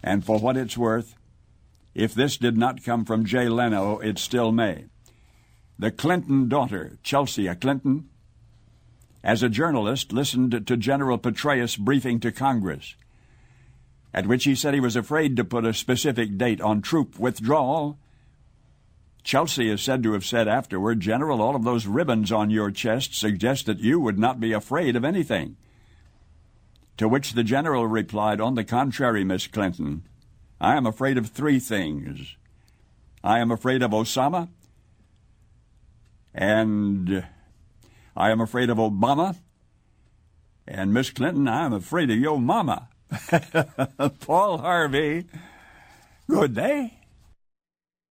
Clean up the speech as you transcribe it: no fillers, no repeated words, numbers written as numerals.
And for what it's worth, if this did not come from Jay Leno, it still may. The Clinton daughter, Chelsea Clinton, as a journalist, listened to General Petraeus briefing to Congress, at which he said he was afraid to put a specific date on troop withdrawal. Chelsea is said to have said afterward, "General, all of those ribbons on your chest suggest that you would not be afraid of anything." To which the general replied, "On the contrary, Miss Clinton, I am afraid of three things. I am afraid of Osama, and I am afraid of Obama, and Miss Clinton, I am afraid of your mama." Paul Harvey, good day.